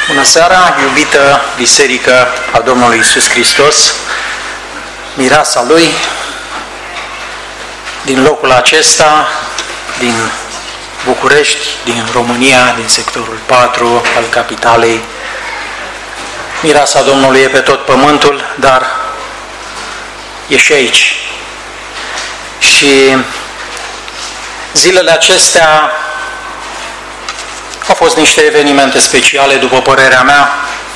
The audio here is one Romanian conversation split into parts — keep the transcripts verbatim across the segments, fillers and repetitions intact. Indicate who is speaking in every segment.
Speaker 1: Bună seara, iubită biserică a Domnului Iisus Hristos, mireasa Lui, din locul acesta, din București, din România, din sectorul patru al capitalei. Mireasa Domnului e pe tot pământul, dar e și aici. Și zilele acestea au fost niște evenimente speciale, după părerea mea,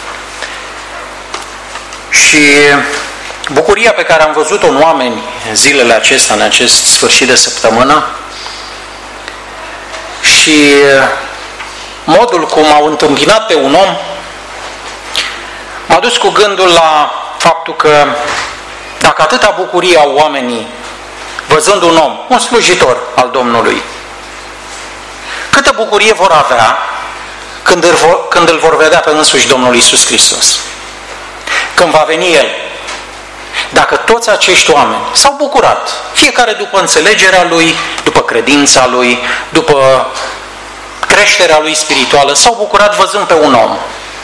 Speaker 1: și bucuria pe care am văzut-o în oameni în zilele acestea, în acest sfârșit de săptămână, și modul cum au întâmpinat pe un om, m-a dus cu gândul la faptul că dacă atâta bucurie au oamenii văzând un om, un slujitor al Domnului, câtă bucurie vor avea când îl vor, când îl vor vedea pe însuși Domnul Iisus Hristos. Când va veni El. Dacă toți acești oameni s-au bucurat, fiecare după înțelegerea lui, după credința lui, după creșterea lui spirituală, s-au bucurat văzând pe un om.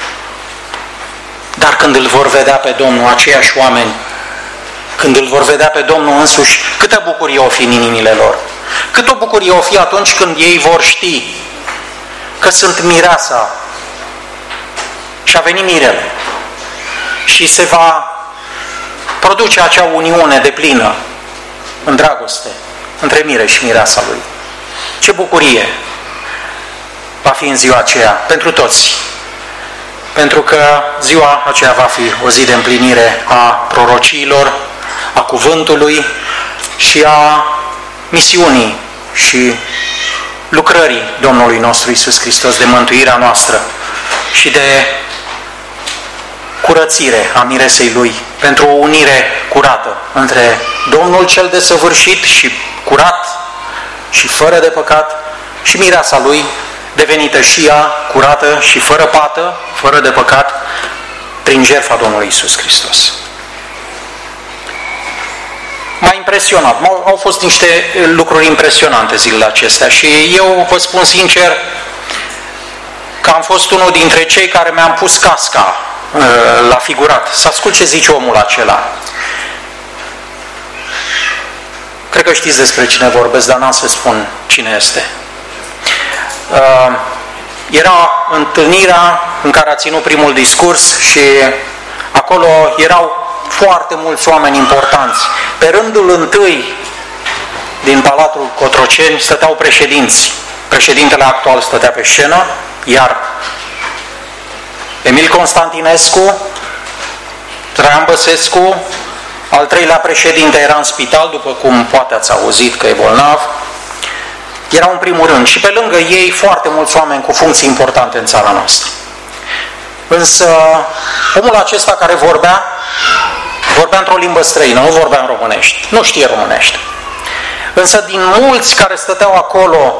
Speaker 1: Dar când îl vor vedea pe Domnul, aceiași oameni, când îl vor vedea pe Domnul însuși, câtă bucurie o fi în inimile lor. Cât o bucurie o fi atunci când ei vor ști că sunt mireasa și a venit mirele și se va produce acea uniune deplină în dragoste între mire și mireasa lui. Ce bucurie va fi în ziua aceea pentru toți, pentru că ziua aceea va fi o zi de împlinire a prorociilor, a cuvântului și a misiunii și lucrării Domnului nostru Iisus Hristos, de mântuirea noastră și de curățire a miresei Lui, pentru o unire curată între Domnul cel desăvârșit și curat și fără de păcat și mireasa Lui, devenită și ea curată și fără pată, fără de păcat, prin jertfa Domnului Iisus Hristos. M-a impresionat, au fost niște lucruri impresionante zilele acestea și eu vă spun sincer că am fost unul dintre cei care mi-am pus casca uh, la figurat, să ascult ce zice omul acela. Cred că știți despre cine vorbesc, dar n-am să spun cine este. Uh, era întâlnirea în care a ținut primul discurs și acolo erau foarte mulți oameni importanți. Pe rândul întâi din Palatul Cotroceni stăteau președinți. Președintele actual stătea pe scenă, iar Emil Constantinescu, Traian Băsescu, al treilea președinte, era în spital, după cum poate ați auzit că e bolnav, erau în primul rând. Și pe lângă ei foarte mulți oameni cu funcții importante în țara noastră. Însă omul acesta care vorbea, vorbea într-o limbă străină, nu vorbea în românești, nu știe românește. Însă din mulți care stăteau acolo,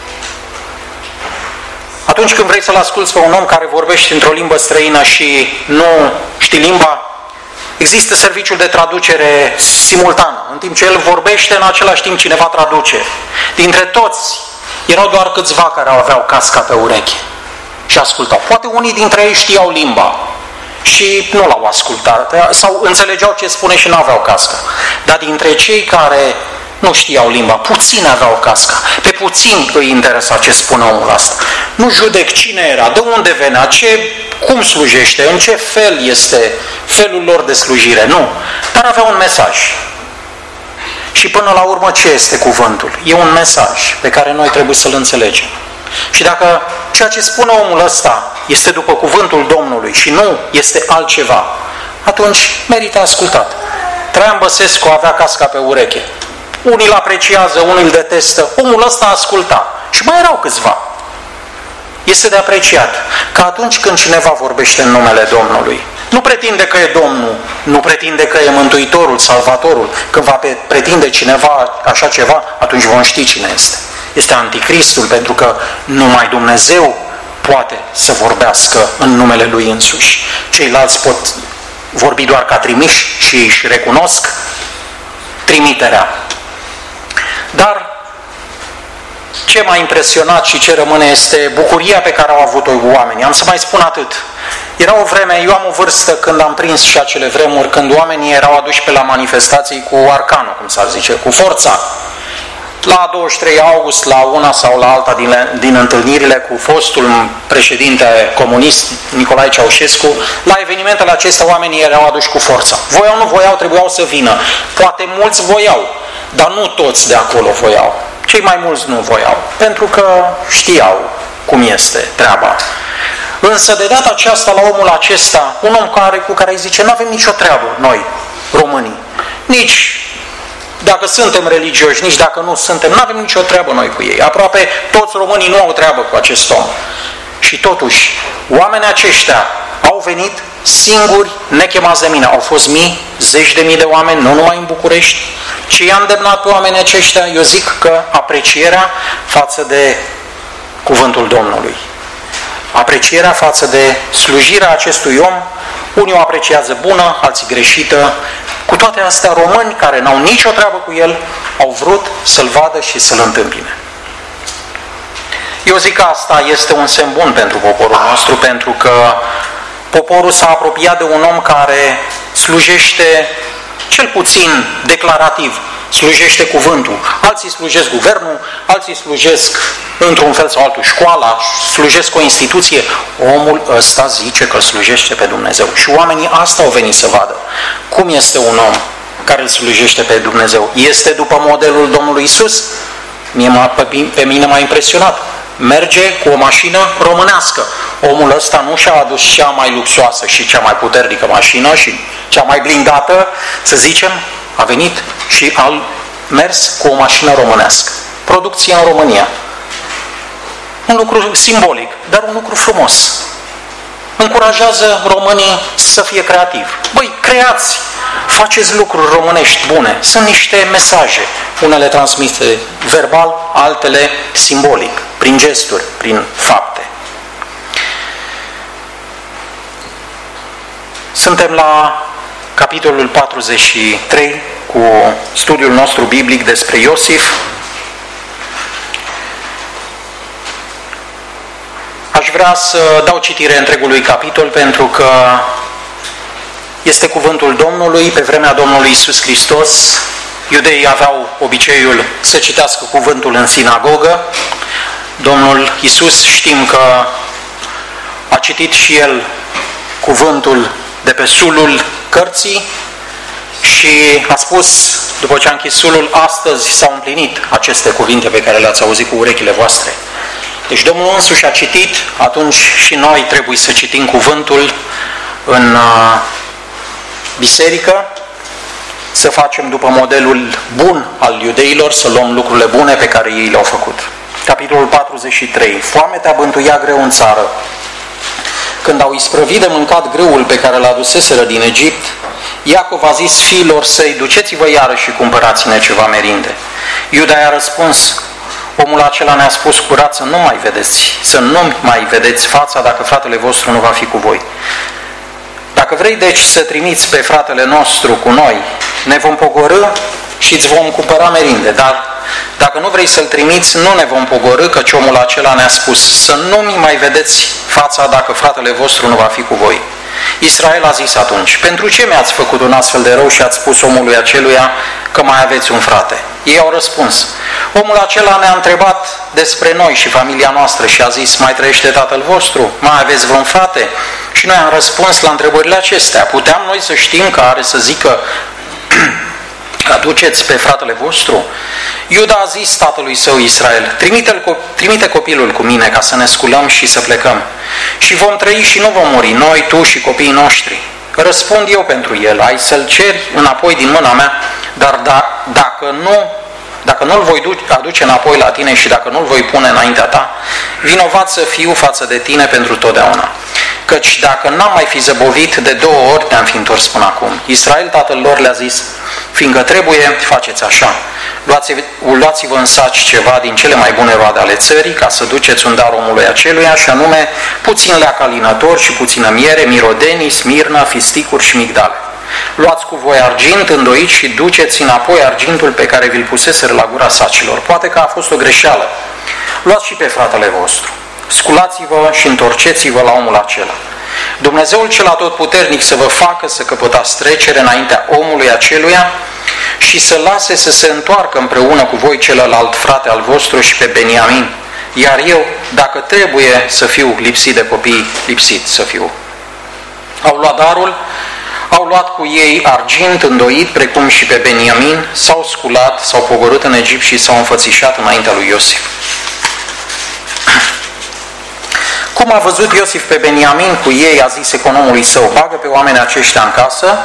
Speaker 1: atunci când vrei să-l asculți pe un om care vorbește într-o limbă străină și nu știi limba, există serviciul de traducere simultană. În timp ce el vorbește, în același timp cineva traduce. Dintre toți, erau doar câțiva care aveau casca pe ureche și ascultau. Poate unii dintre ei știau limba și nu l-au ascultat, sau înțelegeau ce spune și nu aveau casca. Dar dintre cei care nu știau limba, puțini aveau casca. Pe puțini îi interesa ce spune omul ăsta. Nu judec cine era, de unde venea, ce, cum slujește, în ce fel este felul lor de slujire. Nu. Dar avea un mesaj. Și până la urmă ce este cuvântul? E un mesaj pe care noi trebuie să-l înțelegem. Și dacă ceea ce spune omul ăsta este după cuvântul Domnului și nu este altceva, atunci merită ascultat. Traian Băsescu avea casca pe ureche. Unii îl apreciază, unii îl detestă. Omul ăsta asculta. Și mai erau câțiva. Este de apreciat că atunci când cineva vorbește în numele Domnului, nu pretinde că e Domnul, nu pretinde că e Mântuitorul, Salvatorul. Când va pretinde cineva așa ceva, atunci vom ști cine este. Este Anticristul, pentru că numai Dumnezeu poate să vorbească în numele Lui însuși. Ceilalți pot vorbi doar ca trimiși și ei își recunosc trimiterea. Dar ce m-a impresionat și ce rămâne este bucuria pe care au avut-o oamenii. Am să mai spun atât. Era o vreme, eu am o vârstă când am prins și acele vremuri, când oamenii erau aduși pe la manifestații cu arcanul, cum s-ar zice, cu forța. La douăzeci și trei august, la una sau la alta din, din întâlnirile cu fostul președinte comunist Nicolae Ceaușescu, la evenimentele acestea oamenii erau aduși cu forța. Voiau, nu voiau, trebuiau să vină. Poate mulți voiau, dar nu toți de acolo voiau. Cei mai mulți nu voiau, pentru că știau cum este treaba. Însă de data aceasta la omul acesta, un om care, cu care îi zice, nu avem nicio treabă noi, românii, nici dacă suntem religioși, nici dacă nu suntem, nu avem nicio treabă noi cu ei. Aproape toți românii nu au treabă cu acest om. Și totuși, oamenii aceștia au venit singuri, nechemați de mine. Au fost mii, zeci de mii de oameni, nu numai în București. Ce i-a îndemnat pe oamenii aceștia? Eu zic că aprecierea față de cuvântul Domnului. Aprecierea față de slujirea acestui om, unii o apreciază bună, alții greșită. Cu toate astea, români care n-au nicio treabă cu el, au vrut să-l vadă și să-l întâmpine. Eu zic că asta este un semn bun pentru poporul nostru, pentru că poporul s-a apropiat de un om care slujește, cel puțin declarativ, slujește cuvântul. Alții slujesc guvernul, alții slujesc într-un fel sau altul școala, slujesc o instituție. Omul ăsta zice că îl slujește pe Dumnezeu. Și oamenii asta au venit să vadă. Cum este un om care îl slujește pe Dumnezeu? Este după modelul Domnului Iisus? Mie m-a, pe mine m-a impresionat. Merge cu o mașină românească. Omul ăsta nu și-a adus cea mai luxoasă și cea mai puternică mașină și cea mai blindată, să zicem, a venit și a mers cu o mașină românească. Producție în România. Un lucru simbolic, dar un lucru frumos. Încurajează românii să fie creativi. Băi, creați! Faceți lucruri românești bune. Sunt niște mesaje. Unele transmise verbal, altele simbolic, prin gesturi, prin fapte. Suntem la capitolul patruzeci și trei cu studiul nostru biblic despre Iosif. Aș vrea să dau citire întregului capitol pentru că este cuvântul Domnului. Pe vremea Domnului Iisus Hristos, iudeii aveau obiceiul să citească cuvântul în sinagogă. Domnul Iisus, știm că a citit și el cuvântul de pe sulul cărții și a spus, după ce a închis sulul, astăzi s-au împlinit aceste cuvinte pe care le-ați auzit cu urechile voastre. Deci Domnul însuși a citit, atunci și noi trebuie să citim cuvântul în uh, biserică, să facem după modelul bun al iudeilor, să luăm lucrurile bune pe care ei le-au făcut. Capitolul patruzeci și trei. Foametea bântuia greu în țară. Când au isprăvit de mâncat grâul pe care l-a aduseseră din Egipt, Iacov a zis fiilor săi, duceți-vă iarăși și cumpărați-ne ceva merinde. Iuda i-a răspuns, omul acela ne-a spus, curat să nu mai vedeți, să nu mai vedeți fața dacă fratele vostru nu va fi cu voi. Dacă vrei deci să trimiți pe fratele nostru cu noi, ne vom pogorî și îți vom cumpăra merinde, dar dacă nu vrei să-l trimiți, nu ne vom pogorî, căci omul acela ne-a spus, să nu mai vedeți fața dacă fratele vostru nu va fi cu voi. Israel a zis atunci, pentru ce mi-ați făcut un astfel de rău și ați spus omului aceluia că mai aveți un frate? Ei au răspuns, omul acela ne-a întrebat despre noi și familia noastră și a zis, mai trăiește tatăl vostru? Mai aveți vreun frate? Și noi am răspuns la întrebările acestea. Puteam noi să știm că are să zică, aduceți pe fratele vostru? Iuda a zis tatălui său Israel, trimite, trimite copilul cu mine ca să ne sculăm și să plecăm. Și vom trăi și nu vom muri, noi, tu și copiii noștri. Răspund eu pentru el, ai să-l ceri înapoi din mâna mea, dar da, dacă nu, dacă nu-l voi aduce înapoi la tine și dacă nu-l voi pune înaintea ta, vinovat să fiu față de tine pentru totdeauna. Căci dacă n-am mai fi zăbovit, de două ori te-am fi întors până acum. Israel, tatăl lor, le-a zis, fiindcă trebuie, faceți așa, luați-vă în saci ceva din cele mai bune roade ale țării, ca să duceți un dar omului aceluia, și anume puțin leac alinător și puțină miere, mirodenii, smirnă, fisticuri și migdale. Luați cu voi argint îndoit și duceți înapoi argintul pe care vi-l puseseră la gura sacilor. Poate că a fost o greșeală. Luați și pe fratele vostru. Sculați-vă și întorceți-vă la omul acela. Dumnezeul cel atotputernic să vă facă să căpătați trecere înaintea omului aceluia și să lase să se întoarcă împreună cu voi celălalt frate al vostru și pe Beniamin, iar eu, dacă trebuie să fiu lipsit de copii, lipsit să fiu. Au luat darul, au luat cu ei argint îndoit, precum și pe Beniamin, s-au sculat, s-au pogorât în Egipt și s-au înfățișat înaintea lui Iosif. Cum a văzut Iosif pe Beniamin cu ei, a zis economului său, bagă pe oamenii aceștia în casă,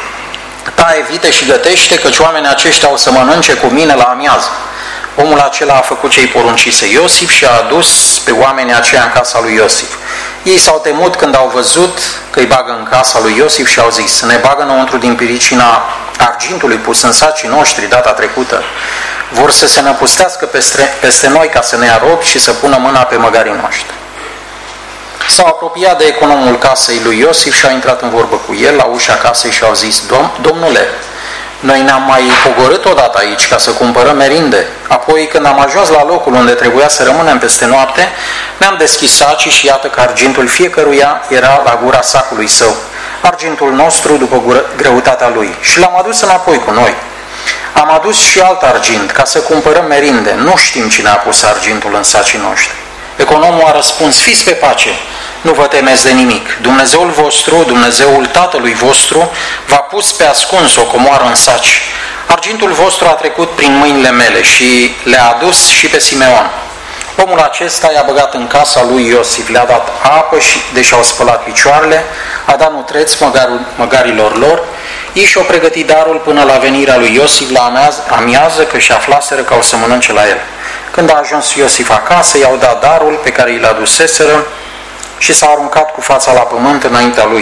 Speaker 1: taie vite și gătește, căci oamenii aceștia o să mănânce cu mine la amiază. Omul acela a făcut ce-i poruncise Iosif și a adus pe oamenii aceia în casa lui Iosif. Ei s-au temut când au văzut că îi bagă în casa lui Iosif și au zis, ne bagă înăuntru din piricina argintului pus în sacii noștri data trecută. Vor să se năpustească peste, peste noi ca să ne ia robi și să pună mâna pe măgarii noștri. S-au apropiat de economul casei lui Iosif și au intrat în vorbă cu el la ușa casei și au zis, Dom, Domnule, noi ne-am mai pogorât odată aici ca să cumpărăm merinde. Apoi, când am ajuns la locul unde trebuia să rămânem peste noapte, ne-am deschis sacii și iată că argintul fiecăruia era la gura sacului său. Argintul nostru după gură, greutatea lui. Și l-am adus înapoi cu noi. Am adus și alt argint ca să cumpărăm merinde. Nu știm cine a pus argintul în sacii noștri. Economul a răspuns, fiți pe pace, nu vă temeți de nimic. Dumnezeul vostru, Dumnezeul tatălui vostru, v-a pus pe ascuns o comoară în saci. Argintul vostru a trecut prin mâinile mele și le-a adus și pe Simeon. Omul acesta i-a băgat în casa lui Iosif, le-a dat apă și, deși au spălat picioarele, a dat nutreți măgarul, măgarilor lor. Ei și-au pregătit darul până la venirea lui Iosif la amiază, că și aflaseră că o să mănânce la el. Când a ajuns Iosif acasă, i-au dat darul pe care i-l aduseseră și s-a aruncat cu fața la pământ înaintea lui.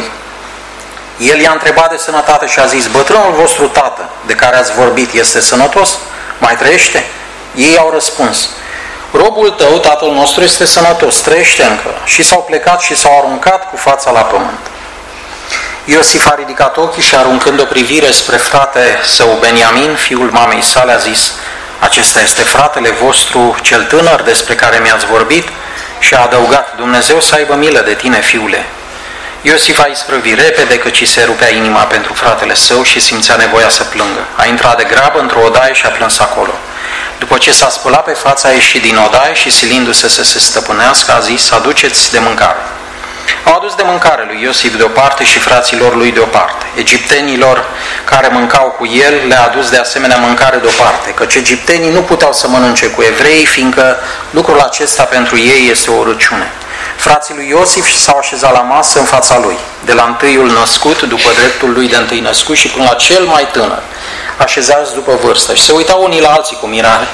Speaker 1: El i-a întrebat de sănătate și a zis, bătrânul vostru tată, de care ați vorbit, este sănătos? Mai trăiește? Ei au răspuns, robul tău, tatăl nostru, este sănătos, trăiește încă. Și s-au plecat și s-au aruncat cu fața la pământ. Iosif a ridicat ochii și aruncând o privire spre frate său Beniamin, fiul mamei sale, a zis, acesta este fratele vostru cel tânăr despre care mi-ați vorbit? Și a adăugat, Dumnezeu să aibă milă de tine, fiule. Iosif a isprăvit repede, căci se rupea inima pentru fratele său și simțea nevoia să plângă. A intrat de grabă într-o odaie și a plâns acolo. După ce s-a spălat pe față, a ieșit din odaie și silindu-se să se stăpânească, a zis, aduceți de mâncare. Au adus de mâncare lui Iosif de o parte și fraților lui de o parte. Egiptenilor care mâncau cu el le-a adus de asemenea mâncare de o parte, căci egiptenii nu puteau să mănânce cu evreii, fiindcă lucrul acesta pentru ei este o urăciune. Frații lui Iosif s-au așezat la masă în fața lui, de la întâiul născut, după dreptul lui de întâi născut și până la cel mai tânăr, așezați după vârstă și se uitau unii la alții cu mirare.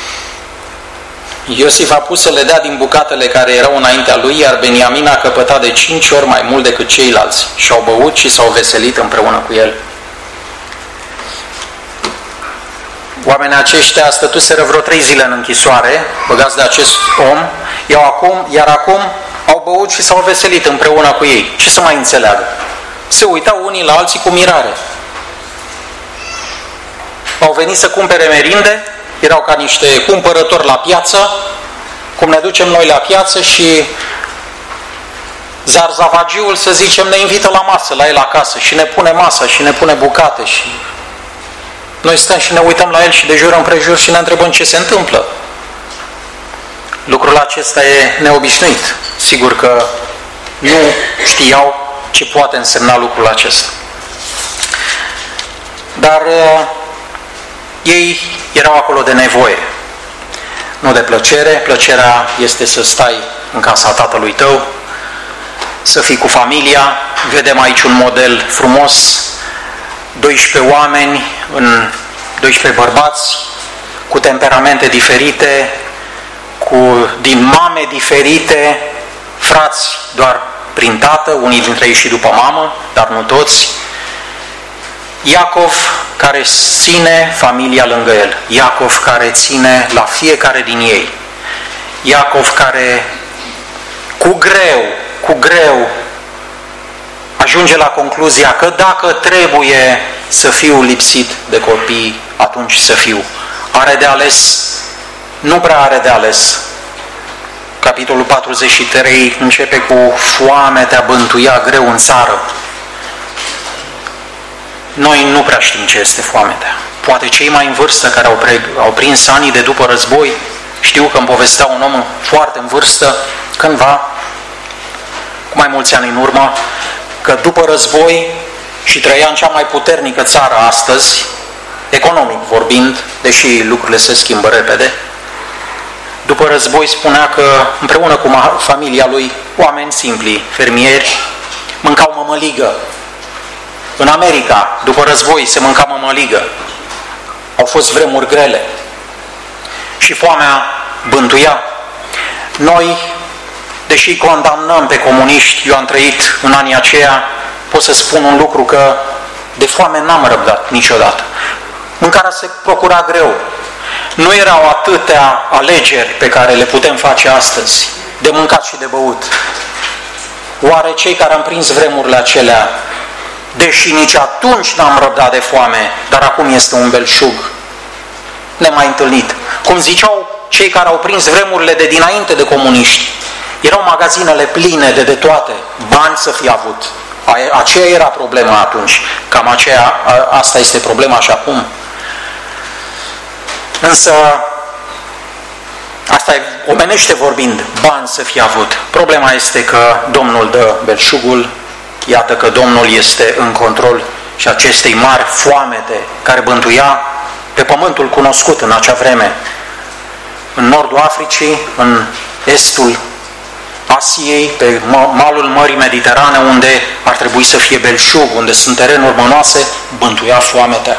Speaker 1: Iosif a pus să le dea din bucatele care erau înaintea lui, iar Beniamin a căpătat de cinci ori mai mult decât ceilalți și au băut și s-au veselit împreună cu el. Oamenii aceștia stătuseră vreo trei zile în închisoare, băgați de acest om, iar acum, iar acum au băut și s-au veselit împreună cu ei. Ce să mai înțeleagă? Se uitau unii la alții cu mirare. Au venit să cumpere merinde, erau ca niște cumpărători la piață, cum ne ducem noi la piață și zarzavagiul, să zicem, ne invită la masă, la el acasă și ne pune masa și ne pune bucate și noi stăm și ne uităm la el și de jur împrejur și ne întrebăm ce se întâmplă. Lucrul acesta e neobișnuit. Sigur că nu știau ce poate însemna lucrul acesta. Dar uh, ei erau acolo de nevoie, nu de plăcere. Plăcerea este să stai în casa tatălui tău, să fii cu familia. Vedem aici un model frumos, doisprezece oameni, în doisprezece bărbați, cu temperamente diferite, cu, din mame diferite, frați doar prin tată, unii dintre ei și după mamă, dar nu toți. Iacov care ține familia lângă el, Iacov care ține la fiecare din ei, Iacov care cu greu, cu greu ajunge la concluzia că dacă trebuie să fiu lipsit de copii, atunci să fiu. Are de ales? Nu prea are de ales. capitolul patruzeci și trei, începe cu foametea bântuia greu în țară. Noi nu prea știm ce este foametea. Poate cei mai în vârstă care au, pre, au prins anii de după război știu că îmi povestea un om foarte în vârstă, cândva, cu mai mulți ani în urmă, că după război și trăia în cea mai puternică țară astăzi, economic vorbind, deși lucrurile se schimbă repede, după război spunea că împreună cu familia lui, oameni simpli, fermieri, mâncau mămăligă. În America, după război, se mânca mămăligă. Au fost vremuri grele. Și foamea bântuia. Noi, deși condamnăm pe comuniști, eu am trăit în anii aceia, pot să spun un lucru, că de foame n-am răbdat niciodată. Mâncarea se procura greu. Nu erau atâtea alegeri pe care le putem face astăzi, de mâncat și de băut. Oare cei care am prins vremurile acelea, deși nici atunci n-am răbdat de foame, dar acum este un belșug nemai întâlnit. Cum ziceau cei care au prins vremurile de dinainte de comuniști, erau magazinele pline de de toate, bani să fie avut. Aceea era problema atunci, cam aceea, asta este problema și acum. Însă, asta e omenește vorbind, bani să fie avut. Problema este că Domnul dă belșugul, iată că Domnul este în control și acestei mari foamete care bântuia pe pământul cunoscut în acea vreme, în nordul Africii, în estul Asiei, pe malul Mării Mediterane, unde ar trebui să fie belșug, unde sunt terenuri mănoase, bântuia foametea.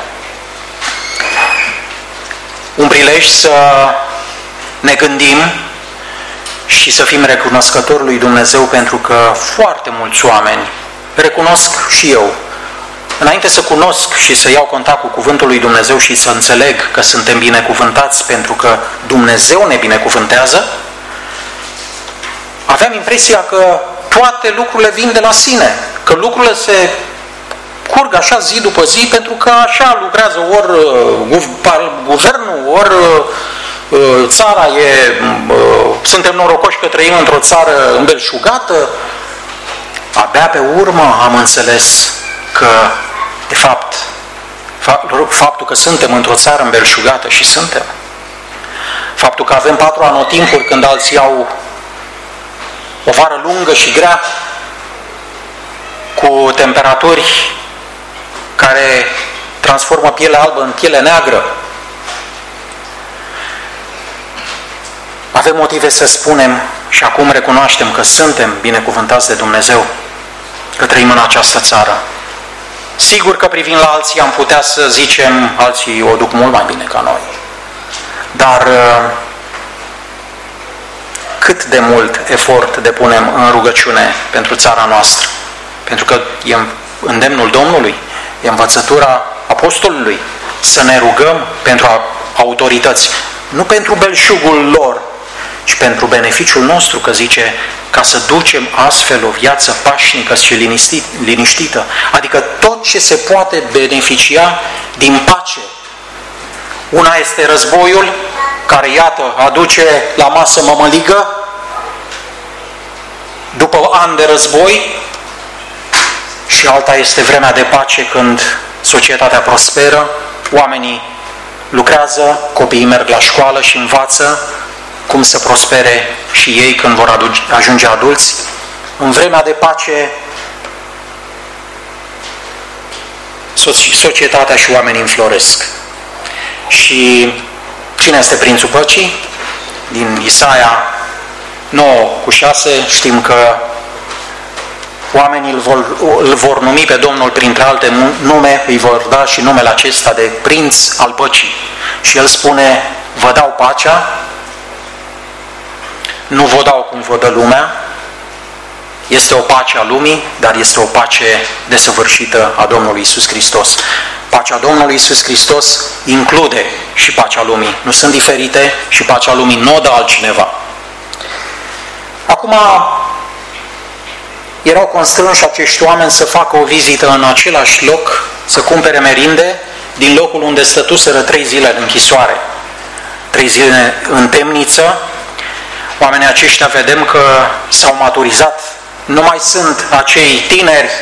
Speaker 1: Un prilej să ne gândim și să fim recunoscători lui Dumnezeu, pentru că foarte mulți oameni, recunosc și eu, înainte să cunosc și să iau contact cu cuvântul lui Dumnezeu și să înțeleg că suntem binecuvântați pentru că Dumnezeu ne binecuvântează, aveam impresia că toate lucrurile vin de la sine, că lucrurile se curg așa zi după zi, pentru că așa lucrează ori guvernul, ori țara e, suntem norocoși că trăim într-o țară îmbelșugată. Abia pe urmă am înțeles că, de fapt, faptul că suntem într-o țară îmbelșugată, și suntem, faptul că avem patru anotimpuri când alții au o vară lungă și grea, cu temperaturi care transformă pielea albă în piele neagră, avem motive să spunem și acum recunoaștem că suntem binecuvântați de Dumnezeu, că trăim în această țară. Sigur că privind la alții am putea să zicem, alții o duc mult mai bine ca noi. Dar cât de mult efort depunem în rugăciune pentru țara noastră? Pentru că e îndemnul Domnului, e învățătura apostolului să ne rugăm pentru autorități, nu pentru belșugul lor, ci pentru beneficiul nostru, că zice, ca să ducem astfel o viață pașnică și liniștită, adică tot ce se poate beneficia din pace. Una este războiul, care, iată, aduce la masă mămăligă, după ani de război, și alta este vremea de pace, când societatea prosperă, oamenii lucrează, copiii merg la școală și învață cum să prospere și ei când vor ajunge adulți. În vremea de pace, societatea și oamenii înfloresc. Și cine este Prințul Păcii? Din Isaia nouă cu șase știm că oamenii îl vor, îl vor numi pe Domnul printre alte nume, îi vor da și numele acesta de Prinț al Păcii. Și el spune, vă dau pacea, nu vă dau cum vă dă lumea, este o pace a lumii, dar este o pace desăvârșită a Domnului Iisus Hristos. Pacea Domnului Iisus Hristos include și pacea lumii, nu sunt diferite, și pacea lumii nu o dă altcineva. Acum, erau constrânși acești oameni să facă o vizită în același loc, să cumpere merinde din locul unde stătuseră trei zile în închisoare, trei zile în temniță, Oamenii aceștia vedem că s-au maturizat, nu mai sunt acei tineri,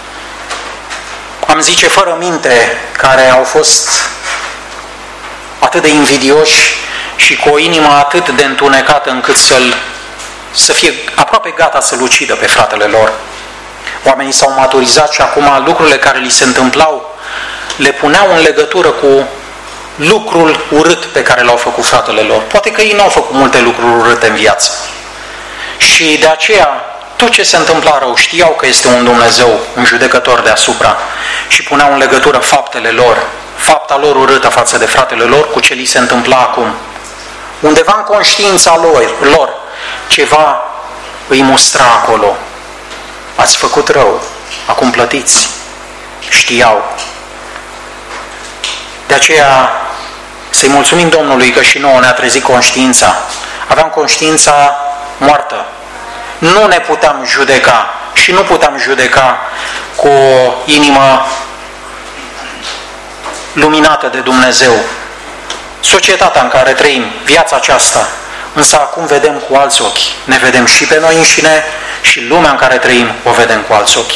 Speaker 1: am zice fără minte, care au fost atât de invidioși și cu o inimă atât de întunecată încât să-l, să fie aproape gata să-l ucidă pe fratele lor. Oamenii s-au maturizat și acum lucrurile care li se întâmplau le puneau în legătură cu lucrul urât pe care l-au făcut fratele lor. Poate că ei n-au făcut multe lucruri urâte în viață. Și de aceea, tot ce se întâmpla rău, știau că este un Dumnezeu, un judecător deasupra și puneau în legătură faptele lor, fapta lor urâtă față de fratele lor cu ce li se întâmpla acum. Undeva în conștiința lor, lor ceva îi mustra acolo. Ați făcut rău, acum plătiți. Știau. De aceea să-i mulțumim Domnului că și nouă ne-a trezit conștiința. Aveam conștiința moartă. Nu ne puteam judeca și nu puteam judeca cu o inimă luminată de Dumnezeu. Societatea în care trăim, viața aceasta, însă acum vedem cu alți ochi. Ne vedem și pe noi înșine și lumea în care trăim o vedem cu alți ochi.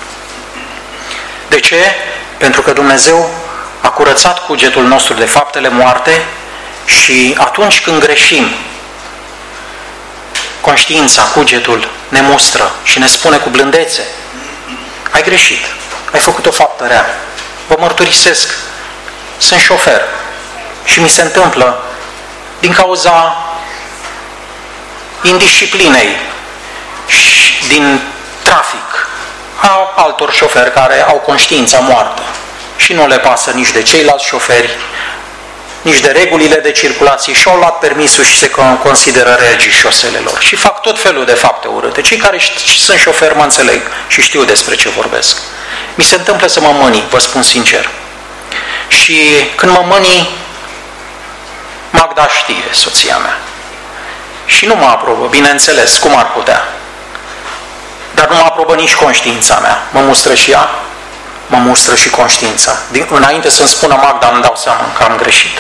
Speaker 1: De ce? Pentru că Dumnezeu a curățat cugetul nostru de faptele moarte și atunci când greșim, conștiința, cugetul ne mustră și ne spune cu blândețe: ai greșit, ai făcut o faptă rea. Vă mărturisesc, sunt șofer și mi se întâmplă din cauza indisciplinei și din trafic a altor șoferi care au conștiința moartă și nu le pasă nici de ceilalți șoferi, nici de regulile de circulație și au luat permisul și se consideră regii șoselelor și fac tot felul de fapte urâte. Cei care sunt șoferi mă înțeleg și știu despre ce vorbesc. Mi se întâmplă să mă mâni, vă spun sincer. Și când mă mâni, Magda știe, soția mea. Și nu mă aprobă, bineînțeles, cum ar putea. Dar nu mă aprobă nici conștiința mea. Mă mustră și ea, mă mustră și conștiința. Din, înainte să-mi spună Magda, îmi dau seama că am greșit.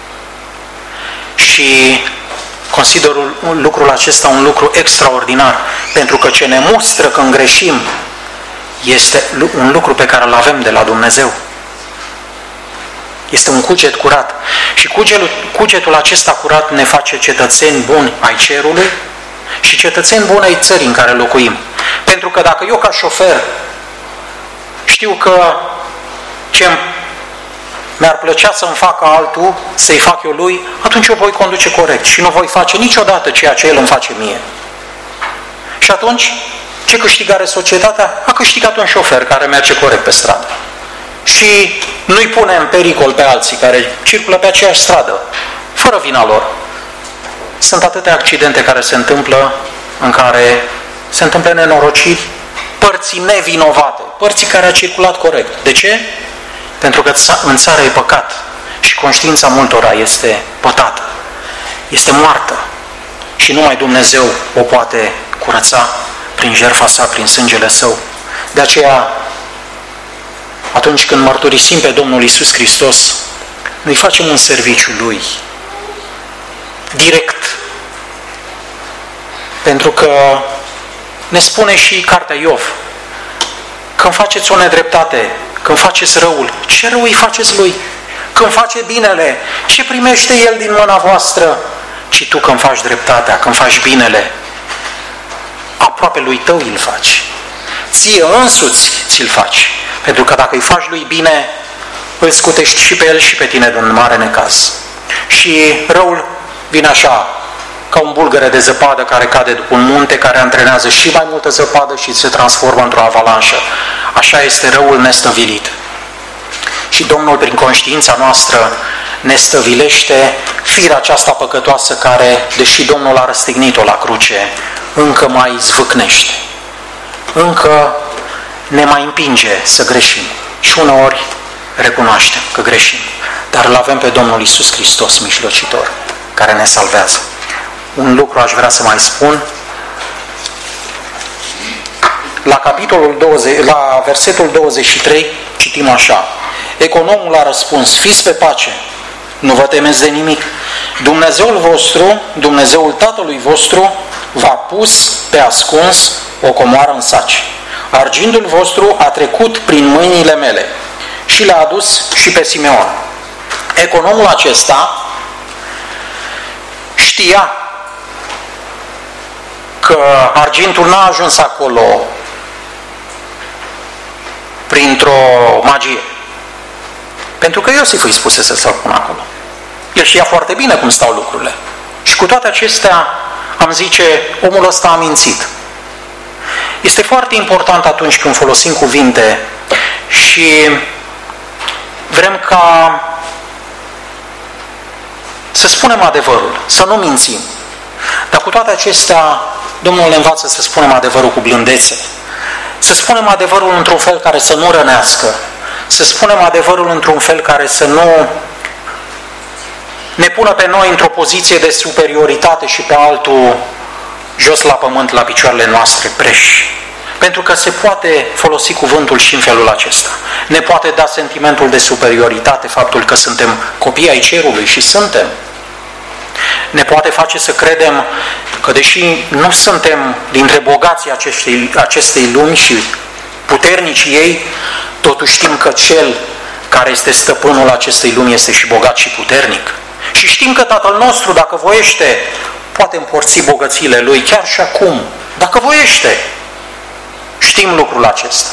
Speaker 1: Și consider lucrul acesta un lucru extraordinar, pentru că ce ne mustră când greșim este un lucru pe care îl avem de la Dumnezeu. Este un cuget curat. Și cugetul, cugetul acesta curat ne face cetățeni buni ai cerului și cetățeni buni ai țării în care locuim. Pentru că dacă eu ca șofer știu că ce mi-ar plăcea să-mi facă altul, să-i fac eu lui, atunci eu voi conduce corect și nu voi face niciodată ceea ce el îmi face mie. Și atunci, ce câștigare societatea? A câștigat un șofer care merge corect pe stradă. Și nu-i pune în pericol pe alții care circulă pe aceeași stradă, fără vina lor. Sunt atâtea accidente care se întâmplă, în care se întâmplă nenorociri, părții nevinovate, părții care a circulat corect. De ce? Pentru că în țară e păcat și conștiința multora este pătată, este moartă și numai Dumnezeu o poate curăța prin jertfa sa, prin sângele său. De aceea, atunci când mărturisim pe Domnul Iisus Hristos, noi facem un serviciu Lui, direct. Pentru că ne spune și cartea Iov, când faceți o nedreptate, când faceți răul, ce rău îi faceți Lui? Când face binele, ce primește El din mâna voastră? Ci tu când faci dreptatea, când faci binele, aproape lui tău îl faci. Ție însuți ți-l faci. Pentru că dacă îi faci lui bine, îl scutești și pe el și pe tine din mare necaz. Și răul vine așa, ca un bulgăre de zăpadă care cade după un munte, care antrenează și mai multă zăpadă și se transformă într-o avalanșă. Așa este răul nestăvilit. Și Domnul, prin conștiința noastră, ne stăvilește firea aceasta păcătoasă care, deși Domnul a răstignit-o la cruce, încă mai zvâcnește. Încă ne mai împinge să greșim. Și uneori recunoaștem că greșim. Dar îl avem pe Domnul Iisus Hristos, mijlocitor, care ne salvează. Un lucru aș vrea să mai spun. La capitolul douăzeci, la versetul douăzeci și trei citim așa: Economul a răspuns: fiți pe pace, nu vă temeți de nimic. Dumnezeul vostru, Dumnezeul Tatălui vostru, v-a pus pe ascuns o comoară în saci. Argintul vostru a trecut prin mâinile mele și l-a adus și pe Simeon. Economul acesta știa că argintul n-a ajuns acolo printr-o magie. Pentru că Iosif îi spusese să-l pună acolo. El știa foarte bine cum stau lucrurile. Și cu toate acestea, am zice, omul ăsta a mințit. Este foarte important atunci când folosim cuvinte și vrem ca să spunem adevărul, să nu mințim. Dar cu toate acestea, Domnul ne învață să spunem adevărul cu blândețe. Să spunem adevărul într-un fel care să nu rănească. Să spunem adevărul într-un fel care să nu ne pună pe noi într-o poziție de superioritate și pe altul jos la pământ, la picioarele noastre, preși. Pentru că se poate folosi cuvântul și în felul acesta. Ne poate da sentimentul de superioritate, faptul că suntem copii ai cerului și suntem. Ne poate face să credem că deși nu suntem dintre bogații acestei, acestei lumi și puternici ei, totuși știm că Cel care este stăpânul acestei lumi este și bogat și puternic. Și știm că Tatăl nostru, dacă voiește, poate împărți bogățiile Lui chiar și acum, dacă voiește. Știm lucrul acesta.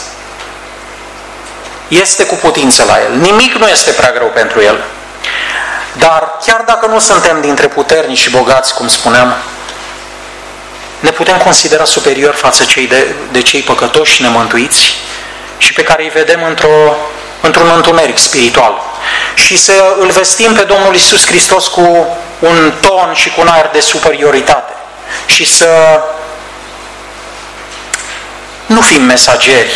Speaker 1: Este cu putință la El. Nimic nu este prea greu pentru El. Dar chiar dacă nu suntem dintre puternici și bogați, cum spuneam, ne putem considera superiori față cei de, de cei păcătoși și nemântuiți și pe care îi vedem într-o, într-un întuneric spiritual. Și să îl vestim pe Domnul Iisus Hristos cu un ton și cu un aer de superioritate. Și să nu fim mesageri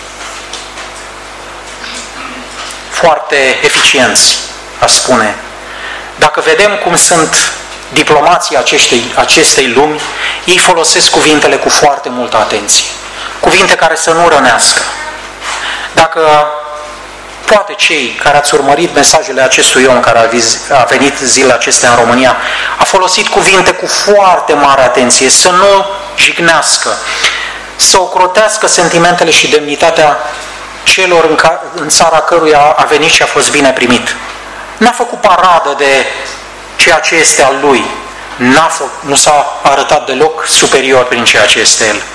Speaker 1: foarte eficienți, aș spune. Dacă vedem cum sunt diplomații acestei, acestei lumi, ei folosesc cuvintele cu foarte multă atenție. Cuvinte care să nu rănească. Dacă poate cei care ați urmărit mesajele acestui om care a, viz, a venit zilele acestea în România, a folosit cuvinte cu foarte mare atenție, să nu jignească, să ocrotească sentimentele și demnitatea celor în, ca, în țara căruia a venit și a fost bine primit. N-a făcut paradă de ceea ce este al lui. N-a fă, nu s-a arătat deloc superior prin ceea ce este el.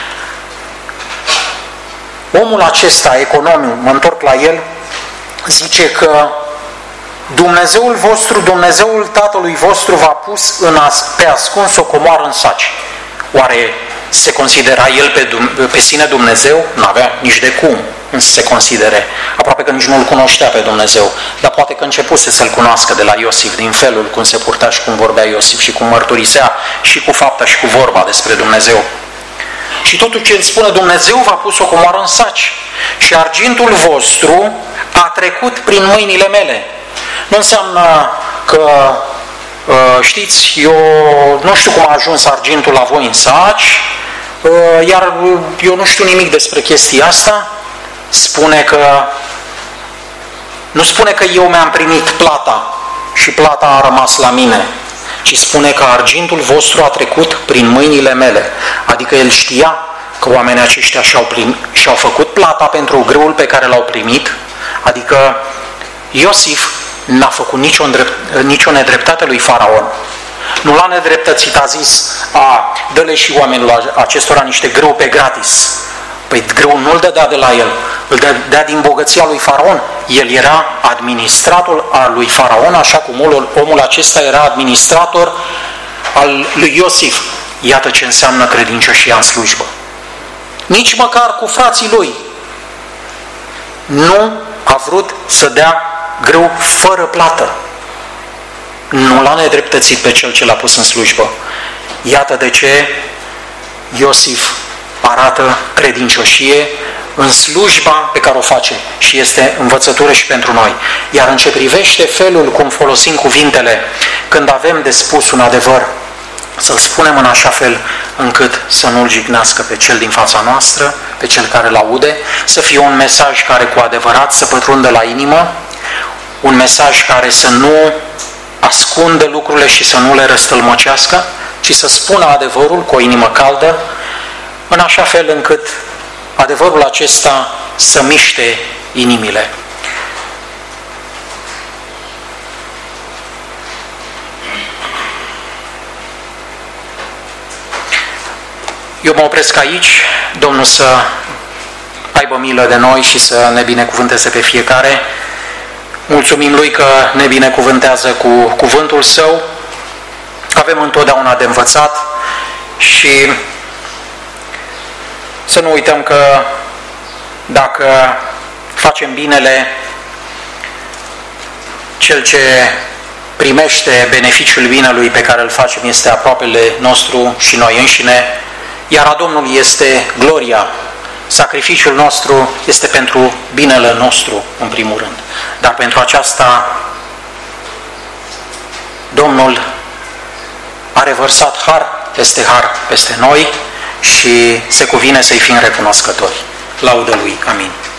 Speaker 1: Omul acesta, economul, mă întorc la el, zice că Dumnezeul vostru, Dumnezeul Tatălui vostru v-a pus în as, pe ascuns o comoară în saci. Oare se considera el pe, pe sine Dumnezeu? N-avea nici de cum să se considere. Aproape că nici nu-L cunoștea pe Dumnezeu. Dar poate că începuse să-L cunoască de la Iosif, din felul cum se purta și cum vorbea Iosif și cum mărturisea și cu fapta și cu vorba despre Dumnezeu. Și totuși ce îl spune, Dumnezeu v-a pus o comoară în saci și argintul vostru a trecut prin mâinile mele. Nu înseamnă că, știți, eu nu știu cum a ajuns argintul la voi în saci, iar eu nu știu nimic despre chestia asta. Spune că, nu spune că eu mi-am primit plata și plata a rămas la mine, ci spune că argintul vostru a trecut prin mâinile mele. Adică el știa că oamenii aceștia și-au, prim, și-au făcut plata pentru grâul pe care l-au primit, adică Iosif n-a făcut nicio, nicio nedreptate lui Faraon. Nu l-a nedreptățit, a zis, a, dă-le și oamenilor acestora niște grâu pe gratis. Păi grâul nu-l dădea de la el, îl dădea din bogăția lui Faraon. El era administrator al lui Faraon, așa cum omul, omul acesta era administrator al lui Iosif. Iată ce înseamnă credincioșia în slujbă. Nici măcar cu frații lui nu a vrut să dea grâu fără plată. Nu l-a nedreptățit pe cel ce l-a pus în slujbă. Iată de ce Iosif arată credincioșie în slujba pe care o face și este învățătură și pentru noi. Iar în ce privește felul cum folosim cuvintele când avem de spus un adevăr, să-l spunem în așa fel încât să nu-l jignească pe cel din fața noastră, pe cel care îl aude, să fie un mesaj care cu adevărat să pătrundă la inimă, un mesaj care să nu ascundă lucrurile și să nu le răstălmăcească, ci să spună adevărul cu o inimă caldă, în așa fel încât adevărul acesta să miște inimile. Eu mă opresc aici, Domnul să aibă milă de noi și să ne binecuvânteze pe fiecare. Mulțumim Lui că ne binecuvântează cu cuvântul Său. Avem întotdeauna de învățat și să nu uităm că dacă facem binele, cel ce primește beneficiul binelui pe care îl facem este aproapele nostru și noi înșine, iar a Domnului este gloria. Sacrificiul nostru este pentru binele nostru, în primul rând. Dar pentru aceasta, Domnul a revărsat har peste har peste noi și se cuvine să-i fim recunoscători. Laudă Lui. Amin.